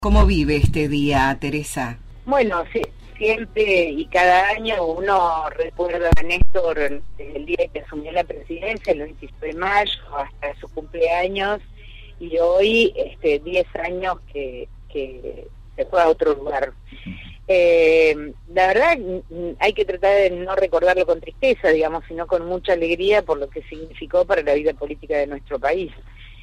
¿Cómo vive este día, Teresa? Bueno, sí, siempre y cada año uno recuerda a Néstor desde el día que asumió la presidencia, el 26 de mayo, hasta su cumpleaños, y hoy 10 años que se fue a otro lugar. La verdad, hay que tratar de no recordarlo con tristeza, digamos, sino con mucha alegría por lo que significó para la vida política de nuestro país.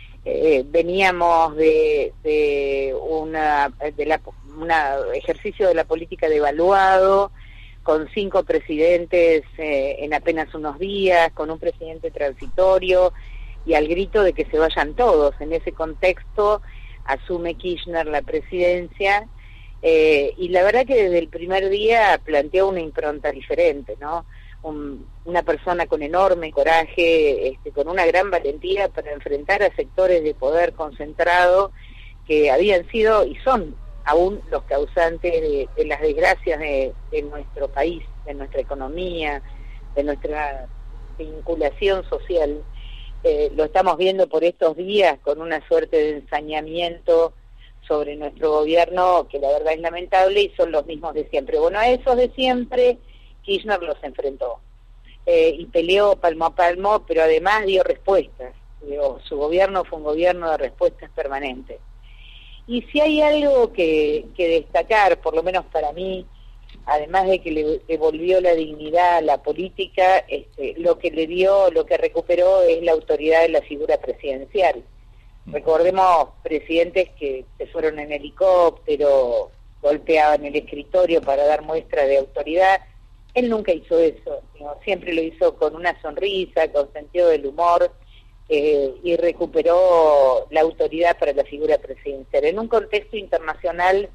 Veníamos de un ejercicio de la política devaluado, con 5 presidentes en apenas unos días, con un presidente transitorio y al grito de que se vayan todos. En ese contexto asume Kirchner la presidencia y la verdad que desde el primer día planteó una impronta diferente, ¿no? Una persona con enorme coraje, con una gran valentía para enfrentar a sectores de poder concentrado que habían sido y son aún los causantes de las desgracias de nuestro país, de nuestra economía, de nuestra vinculación social. Lo estamos viendo por estos días con una suerte de ensañamiento sobre nuestro gobierno que la verdad es lamentable y son los mismos de siempre. Bueno, a esos de siempre Kirchner los enfrentó y peleó palmo a palmo, pero además dio respuestas. Su gobierno fue un gobierno de respuestas permanentes. Y si hay algo que destacar, por lo menos para mí, además de que le devolvió la dignidad a la política, lo que recuperó es la autoridad de la figura presidencial. Recordemos presidentes que se fueron en helicóptero, golpeaban el escritorio para dar muestra de autoridad. Él nunca hizo eso, ¿no? Siempre lo hizo con una sonrisa, con sentido del humor, y recuperó la autoridad para la figura presidencial en un contexto internacional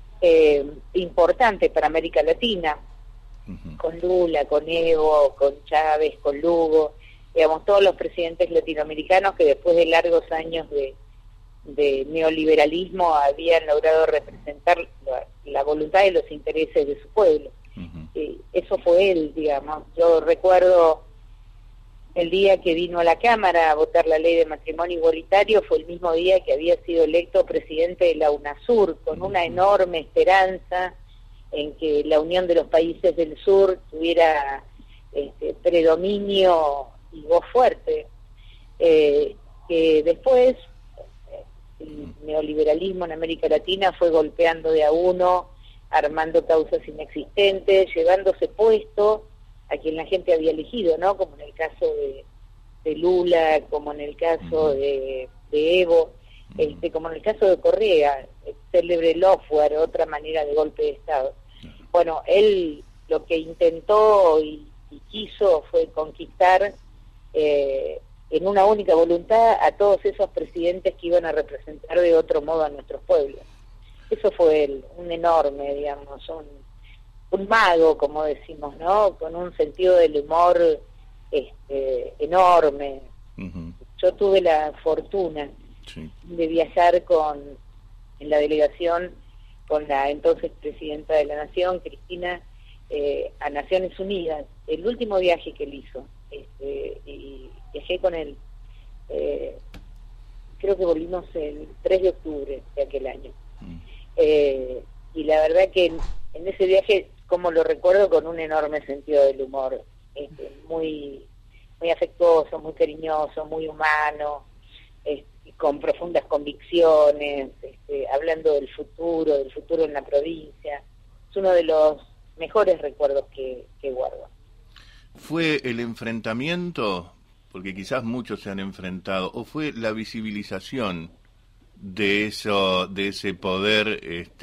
importante para América Latina, con Lula, con Evo, con Chávez, con Lugo, digamos, todos los presidentes latinoamericanos que después de largos años de neoliberalismo habían logrado representar la voluntad y los intereses de su pueblo. Eso fue él, digamos. Yo recuerdo el día que vino a la Cámara a votar la ley de matrimonio igualitario, fue el mismo día que había sido electo presidente de la UNASUR, con una enorme esperanza en que la unión de los países del sur tuviera predominio y voz fuerte, que después el neoliberalismo en América Latina fue golpeando de a uno, armando causas inexistentes, llevándose puesto a quien la gente había elegido, ¿no? Como en el caso de Lula, como en el caso de Evo, como en el caso de Correa, el célebre lawfare, otra manera de golpe de Estado. Bueno, él lo que intentó y quiso fue conquistar en una única voluntad a todos esos presidentes que iban a representar de otro modo a nuestros pueblos. Eso fue él, un enorme, digamos, un mago, como decimos, ¿no? Con un sentido del humor enorme. Yo tuve la fortuna de viajar en la delegación con la entonces presidenta de la Nación, Cristina, a Naciones Unidas, el último viaje que él hizo, y viajé con él, creo que volvimos el 3 de octubre de aquel año. Y la verdad que en ese viaje, como lo recuerdo, con un enorme sentido del humor, muy muy afectuoso, muy cariñoso, muy humano, con profundas convicciones, hablando del futuro en la provincia. Es uno de los mejores recuerdos que guardo. ¿Fue el enfrentamiento, porque quizás muchos se han enfrentado, o fue la visibilización de ese poder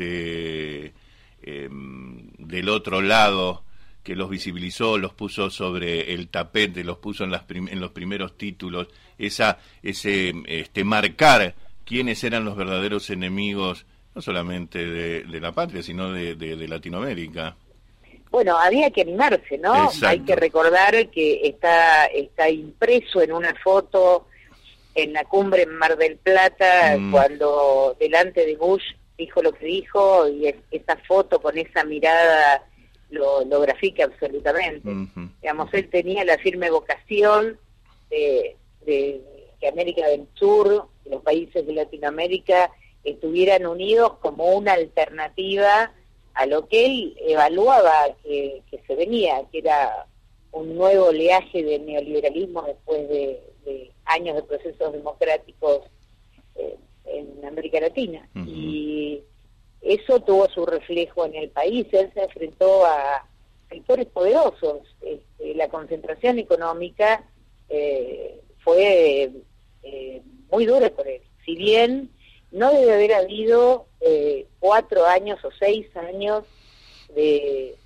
del otro lado, que los visibilizó, los puso sobre el tapete, los puso en los primeros títulos, ese marcar quiénes eran los verdaderos enemigos, no solamente de la patria, sino de Latinoamérica? Bueno, había que animarse, ¿no? Exacto. Hay que recordar que está impreso en una foto en la cumbre en Mar del Plata, cuando delante de Bush dijo lo que dijo, y esa foto con esa mirada lo grafica absolutamente. Digamos, él tenía la firme vocación de que América del Sur, los países de Latinoamérica, estuvieran unidos como una alternativa a lo que él evaluaba que se venía, que era un nuevo oleaje del neoliberalismo después de años de procesos democráticos en América Latina. Uh-huh. Y eso tuvo su reflejo en el país. Él se enfrentó a sectores poderosos. La concentración económica fue muy dura por él. Si bien no debe haber habido 4 años o 6 años de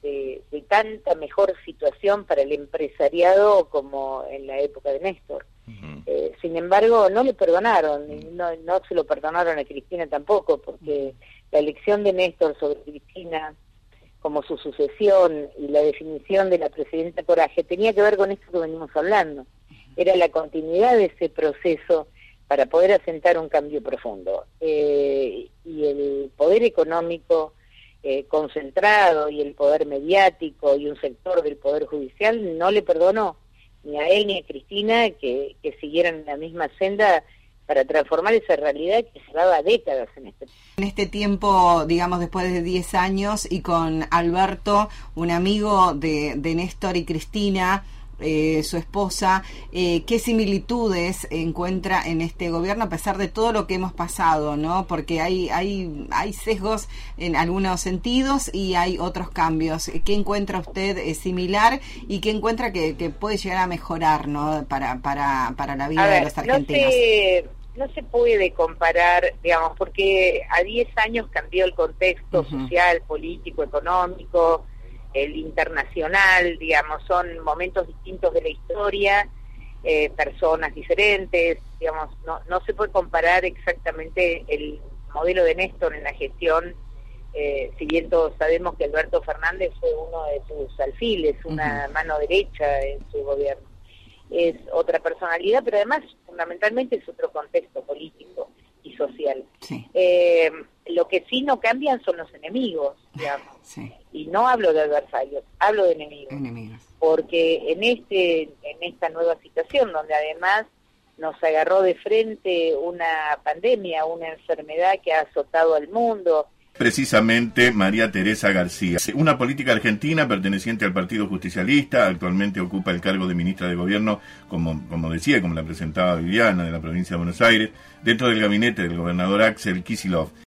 tanta mejor situación para el empresariado como en la época de Néstor. Uh-huh. Sin embargo, no le perdonaron, no se lo perdonaron a Cristina tampoco, porque la elección de Néstor sobre Cristina como su sucesión y la definición de la presidenta Coraje tenía que ver con esto que venimos hablando. Era la continuidad de ese proceso para poder asentar un cambio profundo. Y el poder económico concentrado y el poder mediático y un sector del poder judicial no le perdonó ni a él ni a Cristina que siguieran en la misma senda para transformar esa realidad que llevaba décadas en este tiempo, digamos, después de 10 años, y con Alberto, un amigo de Néstor y Cristina, su esposa, ¿qué similitudes encuentra en este gobierno a pesar de todo lo que hemos pasado, ¿no? Porque hay sesgos en algunos sentidos y hay otros cambios. ¿Qué encuentra usted similar y qué encuentra que puede llegar a mejorar, ¿no? para la vida de los argentinos? No se puede comparar, digamos, porque a 10 años cambió el contexto uh-huh. social, político, económico, el internacional, digamos, son momentos distintos de la historia, personas diferentes, digamos, no se puede comparar exactamente el modelo de Néstor en la gestión, si bien todos sabemos que Alberto Fernández fue uno de sus alfiles, una uh-huh. mano derecha en su gobierno. Es otra personalidad, pero además fundamentalmente es otro contexto político y social. Sí. Lo que sí no cambian son los enemigos, digamos. Sí. Y no hablo de adversarios, hablo de enemigos. Porque en esta nueva situación, donde además nos agarró de frente una pandemia, una enfermedad que ha azotado al mundo. Precisamente María Teresa García, una política argentina perteneciente al Partido Justicialista, actualmente ocupa el cargo de ministra de Gobierno, como decía, como la presentaba Viviana, de la provincia de Buenos Aires, dentro del gabinete del gobernador Axel Kicillof.